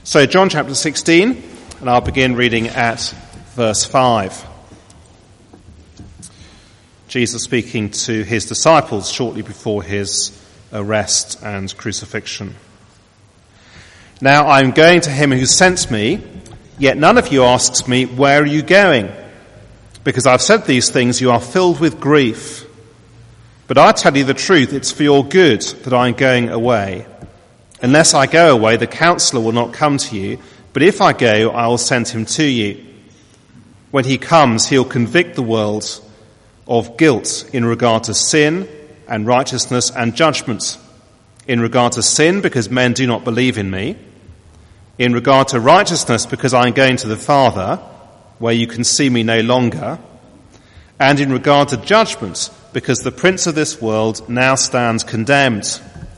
So John chapter 16, and I'll begin reading at verse 5. Jesus speaking to his disciples shortly before his arrest and crucifixion. Now I am going to him who sent me, yet none of you asks me, where are you going? Because I've said these things, you are filled with grief. But I tell you the truth, it's for your good that I am going away. Unless I go away, the counselor will not come to you, but if I go, I will send him to you. When he comes, he'll convict the world of guilt in regard to sin and righteousness and judgment. In regard to sin, because men do not believe in me. In regard to righteousness, because I am going to the Father, where you can see me no longer. And in regard to judgment, because the prince of this world now stands condemned.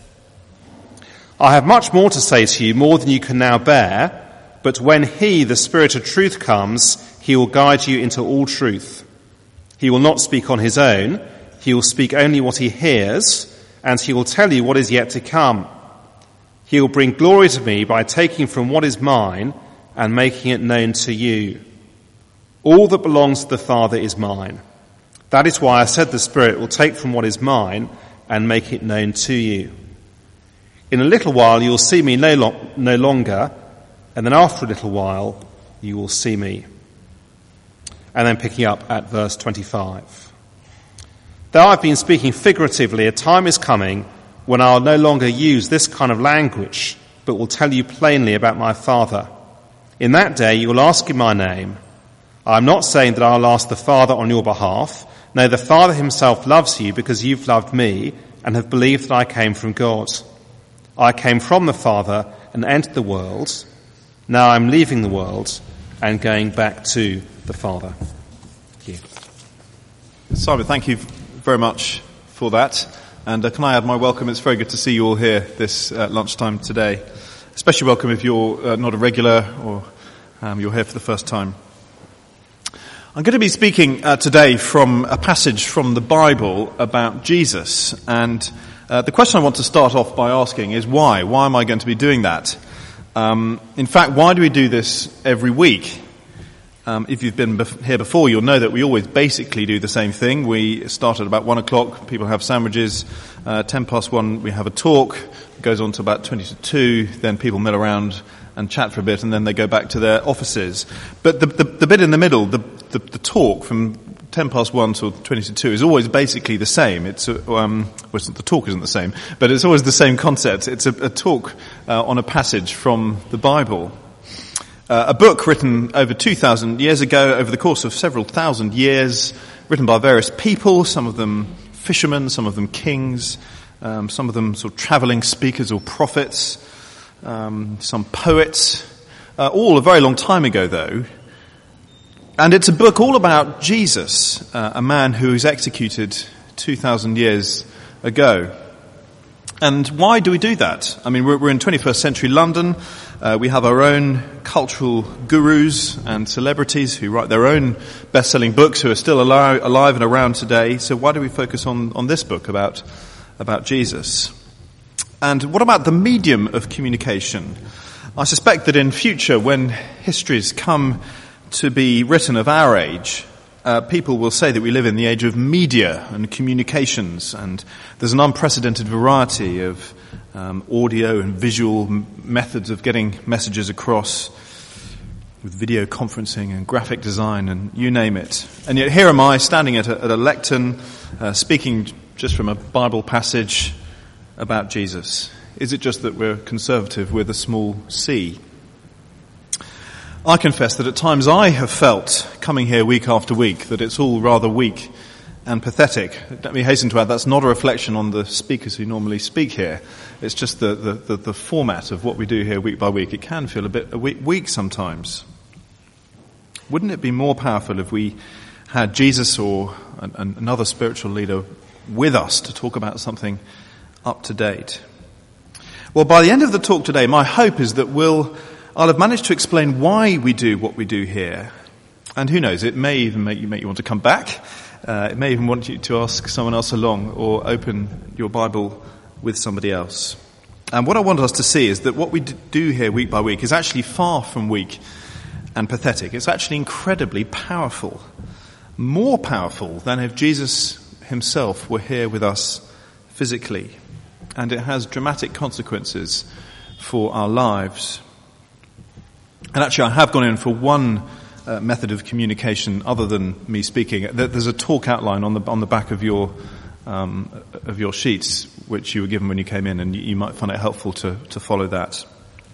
I have much more to say to you, more than you can now bear, but when he, the Spirit of truth, comes, he will guide you into all truth. He will not speak on his own, he will speak only what he hears, and he will tell you what is yet to come. He will bring glory to me by taking from what is mine and making it known to you. All that belongs to the Father is mine. That is why I said the Spirit will take from what is mine and make it known to you. In a little while you will see me no longer, and then after a little while you will see me. And then picking up at verse 25. Though I've been speaking figuratively, a time is coming when I'll no longer use this kind of language, but will tell you plainly about my Father. In that day you will ask in my name. I'm not saying that I'll ask the Father on your behalf. No, the Father himself loves you because you've loved me and have believed that I came from God. I came from the Father and entered the world. Now I'm leaving the world and going back to the Father. Thank you. Simon, thank you very much for that. And can I add my welcome? It's very good to see you all here this lunchtime today. Especially welcome if you're not a regular or you're here for the first time. I'm going to be speaking today from a passage from the Bible about Jesus. And the question I want to start off by asking is why? Why am I going to be doing that? In fact, why do we do this every week? If you've been here before, you'll know that we always basically do the same thing. We start at about 1 o'clock, people have sandwiches. 10 past 1, we have a talk. It goes on to about 20 to 2, then people mill around and chat for a bit, and then they go back to their offices. But the bit in the middle, the talk from 10 past 1 till 20 to 2 is always basically the same. It's the talk isn't the same, but it's always the same concept. It's a talk on a passage from the Bible. A book written over 2,000 years ago, over the course of several thousand years, written by various people, some of them fishermen, some of them kings, some of them sort of travelling speakers or prophets, some poets, all a very long time ago though. And it's a book all about Jesus, a man who was executed 2,000 years ago. And why do we do that? I mean, we're in 21st century London. We have our own cultural gurus and celebrities who write their own best-selling books who are still alive and around today. So why do we focus on this book about Jesus? And what about the medium of communication? I suspect that in future, when histories come to be written of our age, people will say that we live in the age of media and communications, and there's an unprecedented variety of audio and visual methods of getting messages across, with video conferencing and graphic design and you name it. And yet here am I standing at a lectern speaking just from a Bible passage about Jesus. Is it just that we're conservative with a small c? I confess that at times I have felt, coming here week after week, that it's all rather weak and pathetic. Let me hasten to add, that's not a reflection on the speakers who normally speak here. It's just the format of what we do here week by week. It can feel a bit weak sometimes. Wouldn't it be more powerful if we had Jesus or another spiritual leader with us to talk about something up to date? Well, by the end of the talk today, my hope is that I'll have managed to explain why we do what we do here. And who knows, it may even make you want to come back. It may even want you to ask someone else along or open your Bible with somebody else. And what I want us to see is that what we do here week by week is actually far from weak and pathetic. It's actually incredibly powerful, more powerful than if Jesus himself were here with us physically. And it has dramatic consequences for our lives. And actually, I have gone in for one method of communication other than me speaking. There's a talk outline on the back of your sheets, which you were given when you came in, and you might find it helpful to follow that.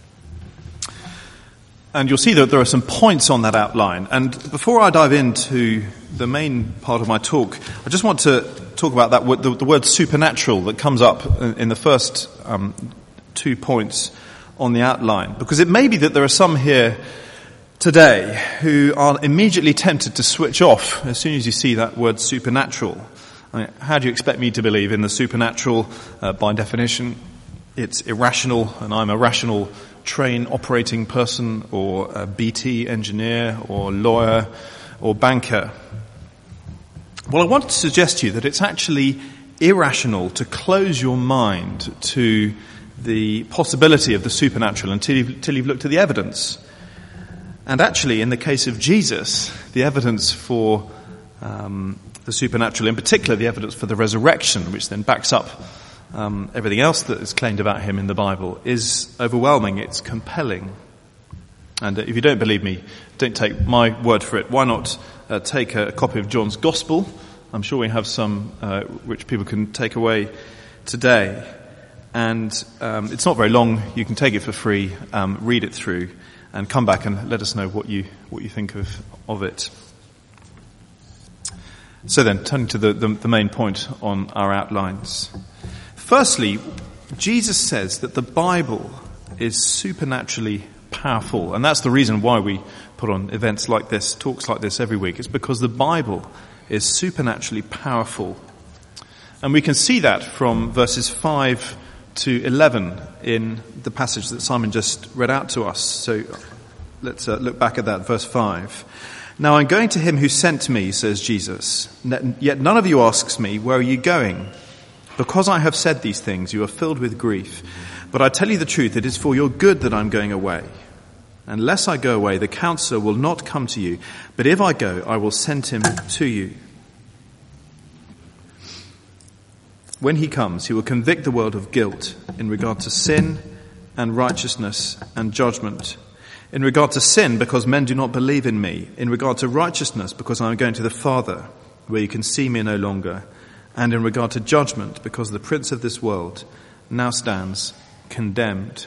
And you'll see that there are some points on that outline. And before I dive into the main part of my talk, I just want to talk about that the word supernatural that comes up in the first 2 points on the outline. Because it may be that there are some here today who are immediately tempted to switch off as soon as you see that word supernatural. I mean, how do you expect me to believe in the supernatural? By definition, it's irrational, and I'm a rational train operating person, or a BT engineer, or lawyer, or banker. Well, I want to suggest to you that it's actually irrational to close your mind to the possibility of the supernatural until you've looked at the evidence. And actually, in the case of Jesus, the evidence for the supernatural, in particular the evidence for the resurrection, which then backs up everything else that is claimed about him in the Bible, is overwhelming. It's compelling. And if you don't believe me, don't take my word for it. Why not take a copy of John's Gospel? I'm sure we have some which people can take away today. And it's not very long. You can take it for free, read it through, and come back and let us know what you think of it. So then, turning to the main point on our outlines. Firstly, Jesus says that the Bible is supernaturally powerful, and that's the reason why we put on events like this, talks like this every week. It's because the Bible is supernaturally powerful. And we can see that from verses 5 to 11 in the passage that Simon just read out to us. So let's look back at that, verse 5. Now I'm going to him who sent me, says Jesus. Yet none of you asks me, where are you going? Because I have said these things, you are filled with grief. But I tell you the truth, it is for your good that I'm going away. Unless I go away, the counselor will not come to you. But if I go, I will send him to you. When he comes, he will convict the world of guilt in regard to sin and righteousness and judgment. In regard to sin, because men do not believe in me. In regard to righteousness, because I am going to the Father, where you can see me no longer. And in regard to judgment, because the prince of this world now stands condemned.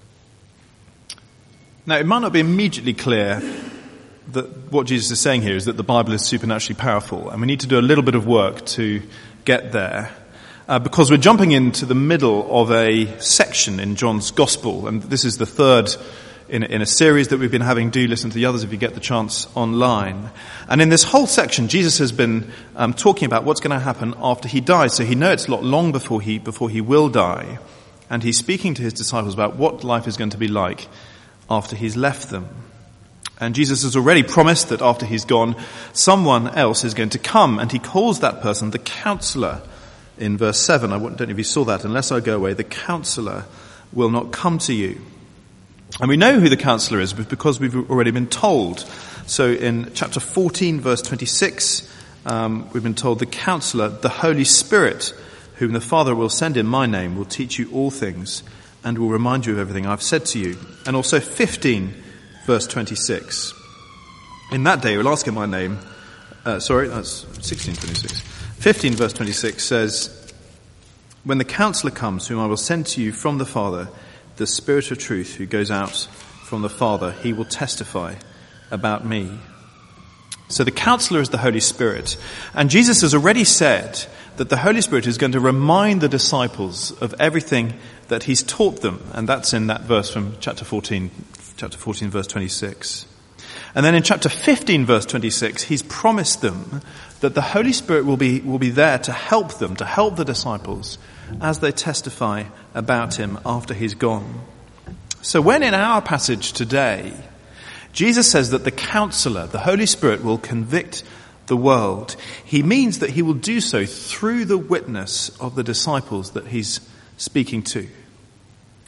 Now, it might not be immediately clear that what Jesus is saying here is that the Bible is supernaturally powerful, and we need to do a little bit of work to get there. Because we're jumping into the middle of a section in John's Gospel, and this is the third in a series that we've been having. Do listen to the others if you get the chance online. And in this whole section, Jesus has been talking about what's going to happen after he dies. So he knows it's not long before he will die, and he's speaking to his disciples about what life is going to be like after he's left them. And Jesus has already promised that after he's gone, someone else is going to come, and he calls that person the Counselor. In verse 7, I don't know if you saw that, unless I go away, the Counselor will not come to you. And we know who the Counselor is because we've already been told. So in chapter 14, verse 26, we've been told the Counselor, the Holy Spirit, whom the Father will send in my name, will teach you all things and will remind you of everything I've said to you. And also 15, verse 26. In that day, you'll ask in my name. That's 16:26. 15 verse 26 says, when the Counselor comes, whom I will send to you from the Father, the Spirit of truth who goes out from the Father, he will testify about me. So the Counselor is the Holy Spirit. And Jesus has already said that the Holy Spirit is going to remind the disciples of everything that he's taught them. And that's in that verse from chapter 14 verse 26. And then in chapter 15 verse 26, he's promised them that the Holy Spirit will be there to help them, to help the disciples as they testify about him after he's gone. So when in our passage today, Jesus says that the Counselor, the Holy Spirit, will convict the world, he means that he will do so through the witness of the disciples that he's speaking to.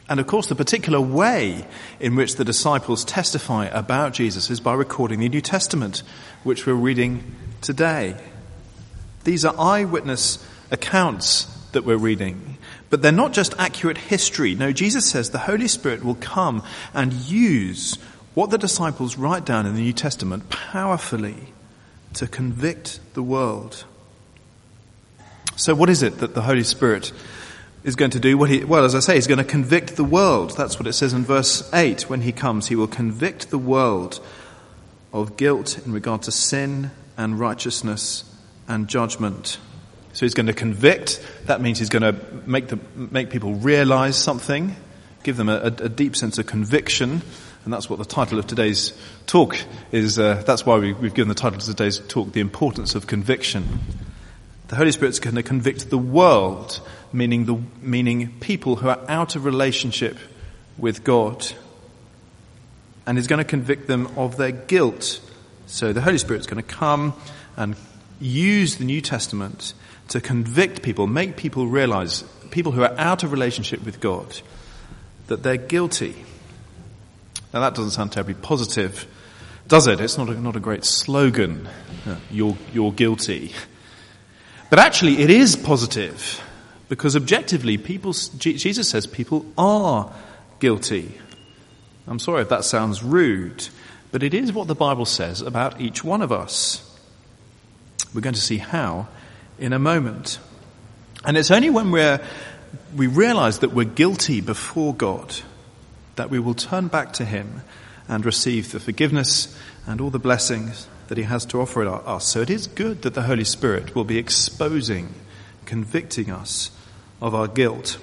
And of course, the particular way in which the disciples testify about Jesus is by recording the New Testament, which we're reading today. These are eyewitness accounts that we're reading, but they're not just accurate history. No, Jesus says the Holy Spirit will come and use what the disciples write down in the New Testament powerfully to convict the world. So what is it that the Holy Spirit is going to do? Well, as I say, he's going to convict the world. That's what it says in verse 8. When he comes, he will convict the world of guilt in regard to sin and righteousness and judgment. So he's going to convict. That means he's going to make people realize something, give them a deep sense of conviction. And that's what the title of today's talk is. That's why we've given the title of today's talk, The Importance of Conviction. The Holy Spirit's going to convict the world, meaning people who are out of relationship with God. And he's going to convict them of their guilt. So the Holy Spirit's going to come and use the New Testament to convict people, make people realize, people who are out of relationship with God, that they're guilty. Now that doesn't sound terribly positive, does it? It's not a great slogan, you're guilty. But actually it is positive, because objectively Jesus says people are guilty. I'm sorry if that sounds rude, but it is what the Bible says about each one of us. We're going to see how in a moment. And it's only when we realize that we're guilty before God that we will turn back to him and receive the forgiveness and all the blessings that he has to offer us. So it is good that the Holy Spirit will be exposing, convicting us of our guilt.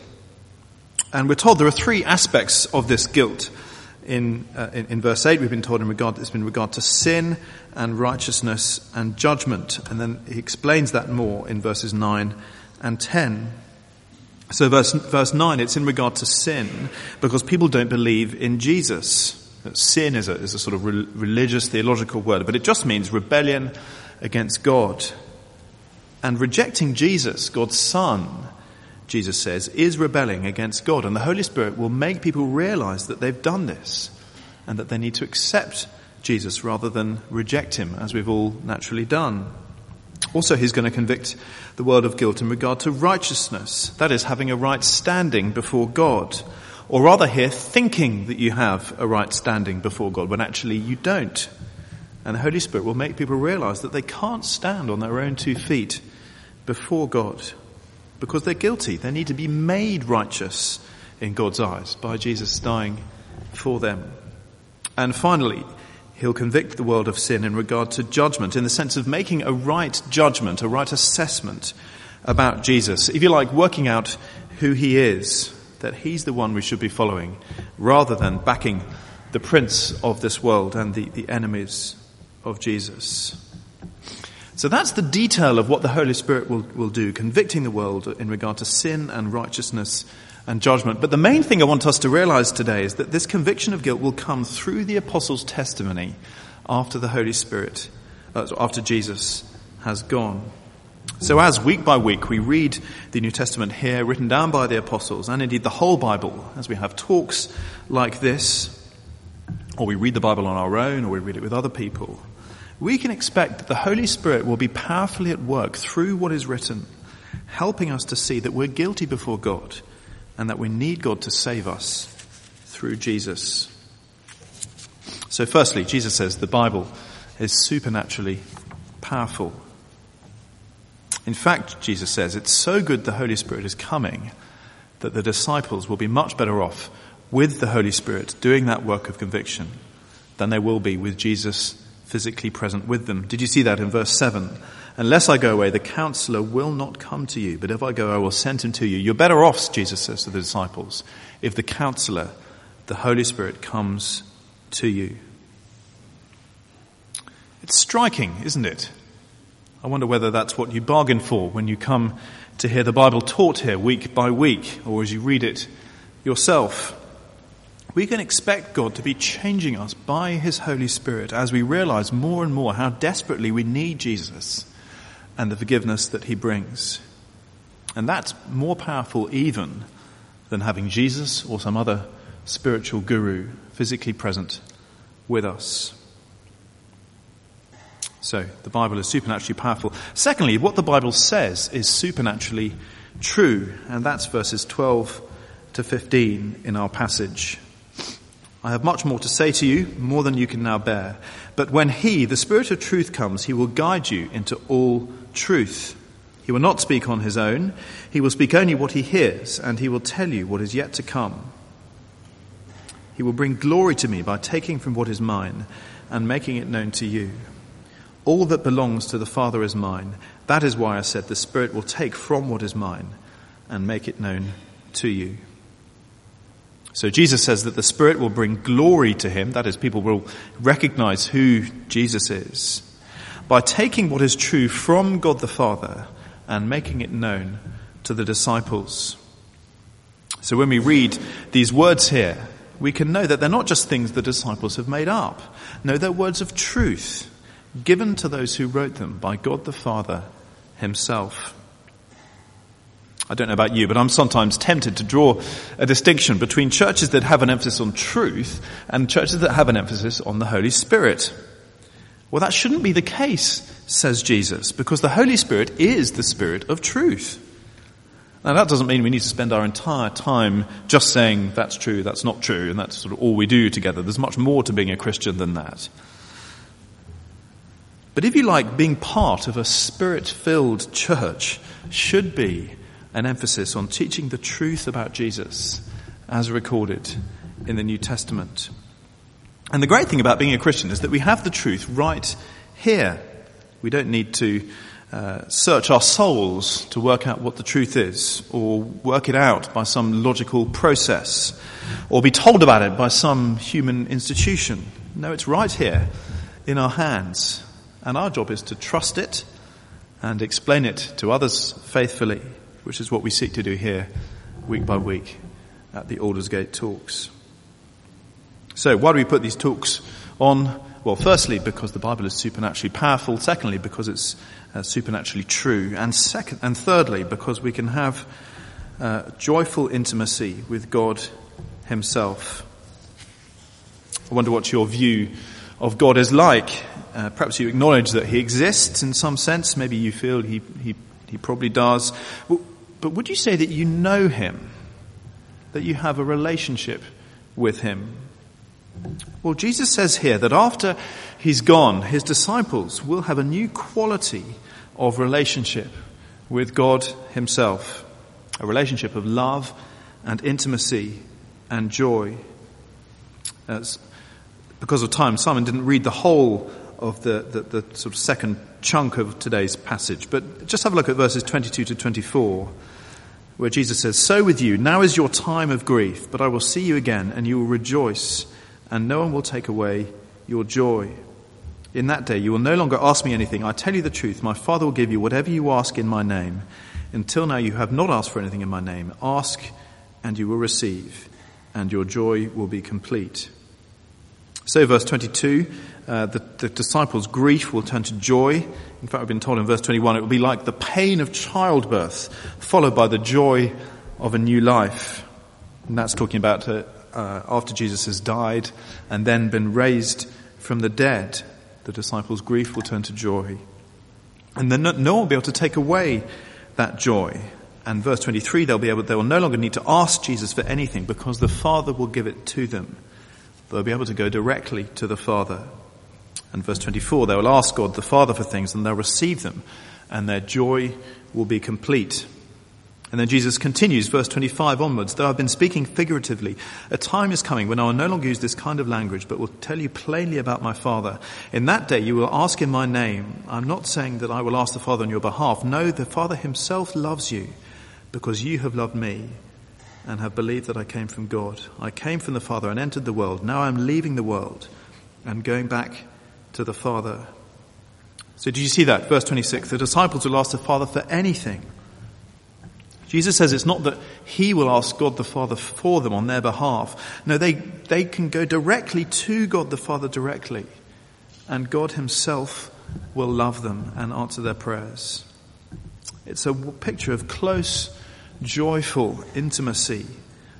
And we're told there are three aspects of this guilt. In verse 8 we've been told it's in regard to sin and righteousness and judgment. And then he explains that more in verses 9 and 10. So verse 9, it's in regard to sin because people don't believe in Jesus. Sin is a sort of religious, theological word, but it just means rebellion against God. And rejecting Jesus, God's Son, Jesus says, is rebelling against God. And the Holy Spirit will make people realize that they've done this and that they need to accept Jesus rather than reject him, as we've all naturally done. Also, he's going to convict the world of guilt in regard to righteousness. That is, having a right standing before God. Or rather here, thinking that you have a right standing before God when actually you don't. And the Holy Spirit will make people realize that they can't stand on their own 2 feet before God because they're guilty. They need to be made righteous in God's eyes by Jesus dying for them. And finally, he'll convict the world of sin in regard to judgment, in the sense of making a right judgment, a right assessment about Jesus. If you like, working out who he is, that he's the one we should be following, rather than backing the prince of this world and the enemies of Jesus. So that's the detail of what the Holy Spirit will do, convicting the world in regard to sin and righteousness and judgment. But the main thing I want us to realize today is that this conviction of guilt will come through the apostles' testimony after the Holy Spirit, after Jesus has gone. So as week by week we read the New Testament here, written down by the apostles, and indeed the whole Bible, as we have talks like this, or we read the Bible on our own, or we read it with other people, we can expect that the Holy Spirit will be powerfully at work through what is written, helping us to see that we're guilty before God and that we need God to save us through Jesus. So firstly, Jesus says the Bible is supernaturally powerful. In fact, Jesus says, it's so good the Holy Spirit is coming that the disciples will be much better off with the Holy Spirit doing that work of conviction than they will be with Jesus physically present with them. Did you see that in verse 7? Unless I go away, the counselor will not come to you, but if I go, I will send him to you. You're better off, Jesus says to the disciples, if the counselor, the Holy Spirit, comes to you. It's striking, isn't it? I wonder whether that's what you bargain for when you come to hear the Bible taught here week by week, or as you read it yourself. We can expect God to be changing us by his Holy Spirit as we realize more and more how desperately we need Jesus and the forgiveness that he brings. And that's more powerful even than having Jesus or some other spiritual guru physically present with us. So, the Bible is supernaturally powerful. Secondly, what the Bible says is supernaturally true, and that's verses 12 to 15 in our passage. I have much more to say to you, more than you can now bear. But when he, the Spirit of truth, comes, he will guide you into all truth. He will not speak on his own. He will speak only what he hears, and he will tell you what is yet to come. He will bring glory to me by taking from what is mine and making it known to you. All that belongs to the Father is mine. That is why I said the Spirit will take from what is mine and make it known to you. So Jesus says that the Spirit will bring glory to him, that is, people will recognize who Jesus is, by taking what is true from God the Father and making it known to the disciples. So when we read these words here, we can know that they're not just things the disciples have made up. No, they're words of truth given to those who wrote them by God the Father himself. I don't know about you, but I'm sometimes tempted to draw a distinction between churches that have an emphasis on truth and churches that have an emphasis on the Holy Spirit. Well, that shouldn't be the case, says Jesus, because the Holy Spirit is the Spirit of truth. Now, that doesn't mean we need to spend our entire time just saying that's true, that's not true, and that's sort of all we do together. There's much more to being a Christian than that. But if you like, being part of a Spirit-filled church should be an emphasis on teaching the truth about Jesus as recorded in the New Testament. And the great thing about being a Christian is that we have the truth right here. We don't need to search our souls to work out what the truth is, or work it out by some logical process, or be told about it by some human institution. No, it's right here in our hands. And our job is to trust it and explain it to others faithfully, which is what we seek to do here week by week at the Aldersgate Talks. So why do we put these talks on? Well, firstly, because the Bible is supernaturally powerful. Secondly, because it's supernaturally true. And thirdly, because we can have joyful intimacy with God himself. I wonder what your view of God is like. Perhaps you acknowledge that he exists in some sense. Maybe you feel he probably does. But would you say that you know him? That you have a relationship with him? Well, Jesus says here that after he's gone, his disciples will have a new quality of relationship with God himself. A relationship of love and intimacy and joy. Because of time, Simon didn't read the whole of the sort of second chunk of today's passage. But just have a look at verses 22 to 24, where Jesus says, "So with you, now is your time of grief, but I will see you again, and you will rejoice, and no one will take away your joy. In that day you will no longer ask me anything. I tell you the truth, my Father will give you whatever you ask in my name. Until now you have not asked for anything in my name. Ask, and you will receive, and your joy will be complete." So verse 22, the disciples' grief will turn to joy. In fact, we've been told in verse 21, it will be like the pain of childbirth, followed by the joy of a new life. And that's talking about after Jesus has died and then been raised from the dead, the disciples' grief will turn to joy. And then no one will be able to take away that joy. And verse 23, they will no longer need to ask Jesus for anything because the Father will give it to them. They'll be able to go directly to the Father. And verse 24, they will ask God the Father for things and they'll receive them and their joy will be complete. And then Jesus continues, verse 25 onwards, "Though I've been speaking figuratively, a time is coming when I will no longer use this kind of language, but will tell you plainly about my Father. In that day you will ask in my name. I'm not saying that I will ask the Father on your behalf. No, the Father himself loves you because you have loved me and have believed that I came from God. I came from the Father and entered the world. Now I'm leaving the world and going back to the Father." So do you see that? Verse 26, the disciples will ask the Father for anything. Jesus says it's not that he will ask God the Father for them on their behalf. No, they can go directly to God the Father directly. And God himself will love them and answer their prayers. It's a picture of close, joyful intimacy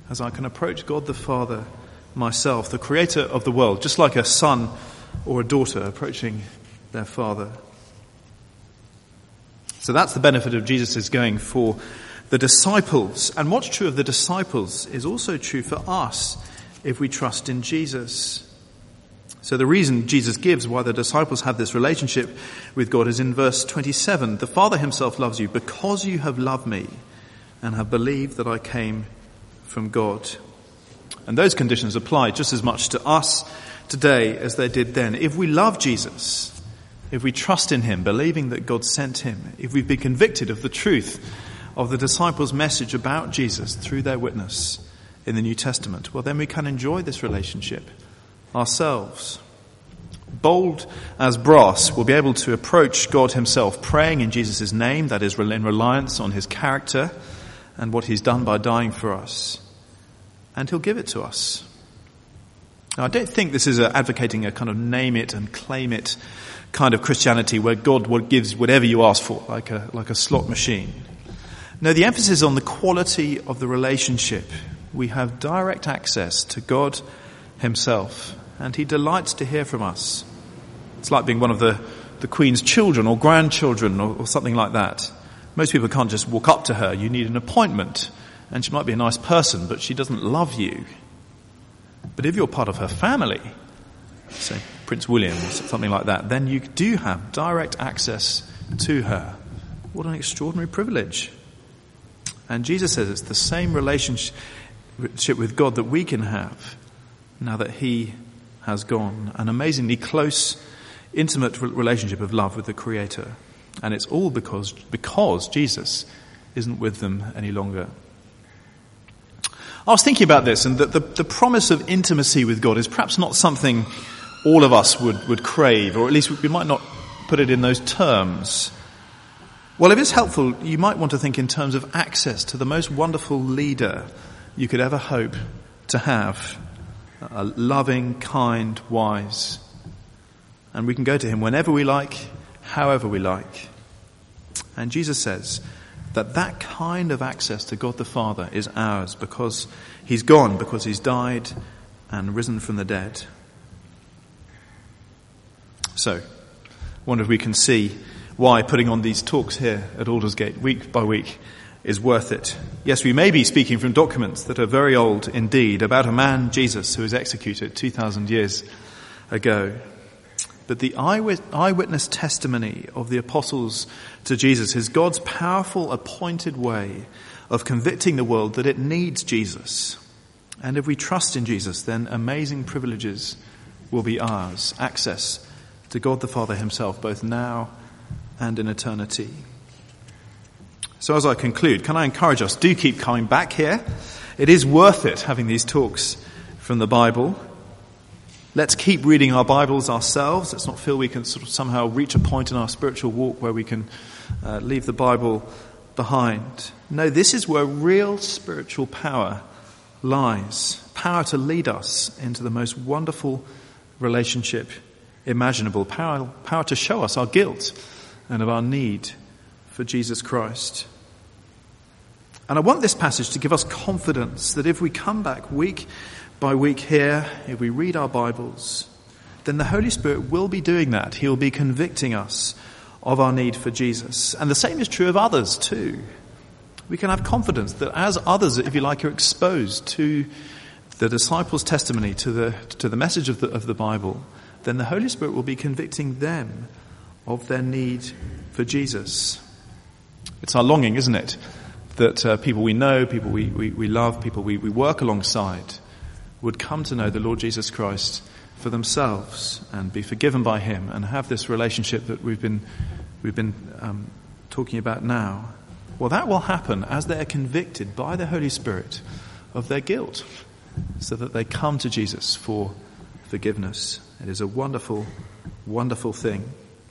as I can approach God the Father myself, the creator of the world, just like a son or a daughter approaching their father. So that's the benefit of Jesus' going for the disciples. And what's true of the disciples is also true for us if we trust in Jesus. So the reason Jesus gives why the disciples have this relationship with God is in verse 27. The Father himself loves you because you have loved me and have believed that I came from God. And those conditions apply just as much to us today as they did then. If we love Jesus, if we trust in him, believing that God sent him, if we've been convicted of the truth of the disciples' message about Jesus through their witness in the New Testament, well, then we can enjoy this relationship ourselves. Bold as brass, we'll be able to approach God himself, praying in Jesus' name, that is, in reliance on his character and what he's done by dying for us. And he'll give it to us. Now, I don't think this is advocating a kind of name it and claim it kind of Christianity where God gives whatever you ask for, like a slot machine. No, the emphasis is on the quality of the relationship. We have direct access to God himself, and he delights to hear from us. It's like being one of the Queen's children or grandchildren or something like that. Most people can't just walk up to her. You need an appointment, and she might be a nice person, but she doesn't love you. But if you're part of her family, say Prince William or something like that, then you do have direct access to her. What an extraordinary privilege. And Jesus says it's the same relationship with God that we can have now that he has gone. An amazingly close, intimate relationship of love with the Creator. And it's all because Jesus isn't with them any longer. I was thinking about this, and that the promise of intimacy with God is perhaps not something all of us would crave, or at least we might not put it in those terms. Well, if it's helpful, you might want to think in terms of access to the most wonderful leader you could ever hope to have. A loving, kind, wise. And we can go to him whenever we like, however we like. And Jesus says that kind of access to God the Father is ours because he's gone, because he's died and risen from the dead. So, I wonder if we can see why putting on these talks here at Aldersgate week by week is worth it. Yes, we may be speaking from documents that are very old indeed about a man, Jesus, who was executed 2,000 years ago. But the eyewitness testimony of the apostles to Jesus is God's powerful, appointed way of convicting the world that it needs Jesus. And if we trust in Jesus, then amazing privileges will be ours. Access to God the Father himself, both now and in eternity. So as I conclude, can I encourage us, do keep coming back here. It is worth it having these talks from the Bible. Let's keep reading our Bibles ourselves. Let's not feel we can sort of somehow reach a point in our spiritual walk where we can leave the Bible behind. No, this is where real spiritual power lies. Power to lead us into the most wonderful relationship imaginable. Power to show us our guilt and of our need for Jesus Christ. And I want this passage to give us confidence that if we come back week by week here, if we read our Bibles, then the Holy Spirit will be doing that. He'll be convicting us of our need for Jesus. And the same is true of others too. We can have confidence that as others, if you like, are exposed to the disciples' testimony, to the message of the Bible, then the Holy Spirit will be convicting them of their need for Jesus. It's our longing, isn't it, that people we know, people we love, people we work alongside would come to know the Lord Jesus Christ for themselves and be forgiven by him and have this relationship that we've been talking about now. Well, that will happen as they are convicted by the Holy Spirit of their guilt so that they come to Jesus for forgiveness. It is a wonderful, wonderful thing.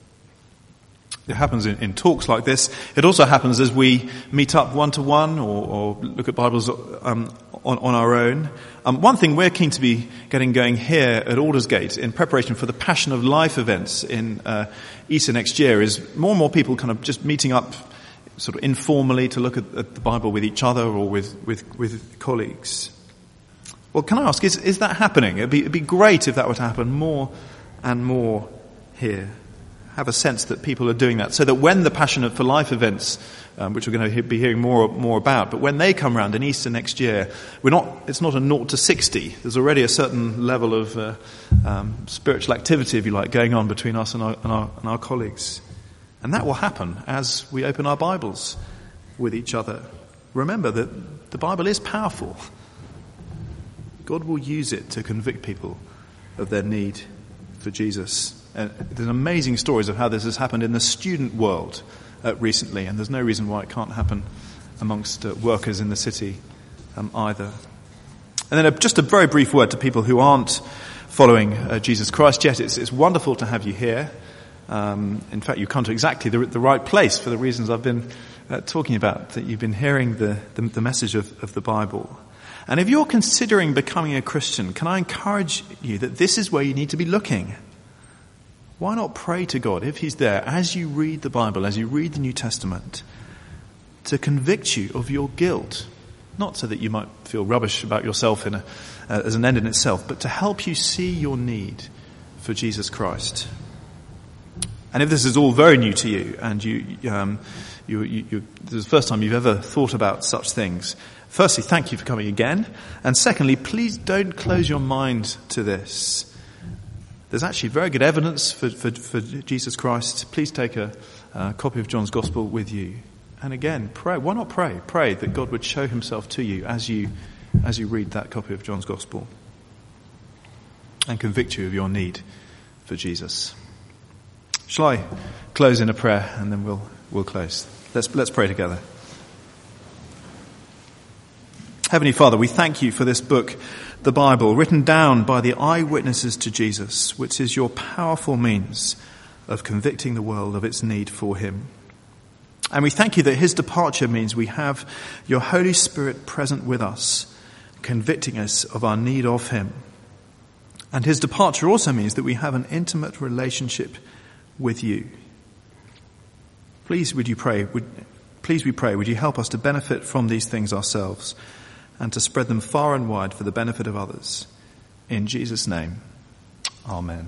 It happens in talks like this. It also happens as we meet up one-to-one or look at Bibles on our own. One thing we're keen to be getting going here at Aldersgate in preparation for the Passion of Life events in Easter next year is more and more people kind of just meeting up sort of informally to look at the Bible with each other or with colleagues. Well, can I ask, is that happening? It'd be great if that would happen more and more here. Have a sense that people are doing that, so that when the Passion for Life events, which we're going to be hearing more about, but when they come round in Easter next year, it's not a 0 to 60. There's already a certain level of spiritual activity, if you like, going on between us and our colleagues. And that will happen as we open our Bibles with each other. Remember that the Bible is powerful. God will use it to convict people of their need for Jesus. And there's amazing stories of how this has happened in the student world recently, and there's no reason why it can't happen amongst workers in the city either. And then just a very brief word to people who aren't following Jesus Christ yet. It's wonderful to have you here. In fact, you come to exactly the right place for the reasons I've been talking about, that you've been hearing the message of the Bible. And if you're considering becoming a Christian, can I encourage you that this is where you need to be looking? Why not pray to God, if he's there, as you read the Bible, as you read the New Testament, to convict you of your guilt? Not so that you might feel rubbish about yourself as an end in itself, but to help you see your need for Jesus Christ. And if this is all very new to you, and this is the first time you've ever thought about such things, firstly, thank you for coming again. And secondly, please don't close your mind to this. There's actually very good evidence for Jesus Christ. Please take a copy of John's Gospel with you. And again, pray. Why not pray? Pray that God would show himself to you as you read that copy of John's Gospel and convict you of your need for Jesus. Shall I close in a prayer, and then we'll close. Let's pray together. Heavenly Father, we thank you for this book, the Bible, written down by the eyewitnesses to Jesus, which is your powerful means of convicting the world of its need for him. And we thank you that his departure means we have your Holy Spirit present with us, convicting us of our need of him. And his departure also means that we have an intimate relationship with you. Please, we pray, would you help us to benefit from these things ourselves and to spread them far and wide for the benefit of others. In Jesus' name, amen.